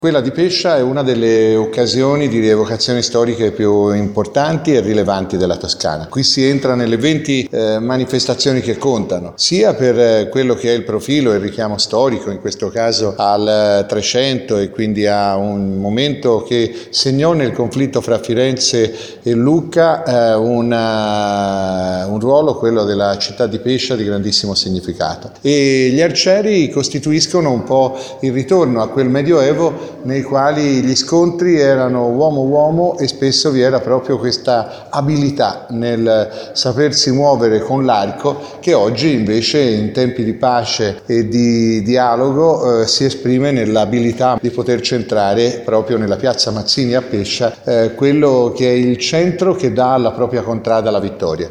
Quella di Pescia è una delle occasioni di rievocazione storiche più importanti e rilevanti della Toscana. Qui si entra nelle 20 manifestazioni che contano, sia per quello che è il profilo e il richiamo storico, in questo caso al 300 e quindi a un momento che segnò nel conflitto fra Firenze e Lucca un ruolo, quello della città di Pescia, di grandissimo significato. E gli arcieri costituiscono un po' il ritorno a quel Medioevo nei quali gli scontri erano uomo-uomo e spesso vi era proprio questa abilità nel sapersi muovere con l'arco, che oggi invece in tempi di pace e di dialogo si esprime nell'abilità di poter centrare proprio nella piazza Mazzini a Pescia quello che è il centro che dà alla propria contrada la vittoria.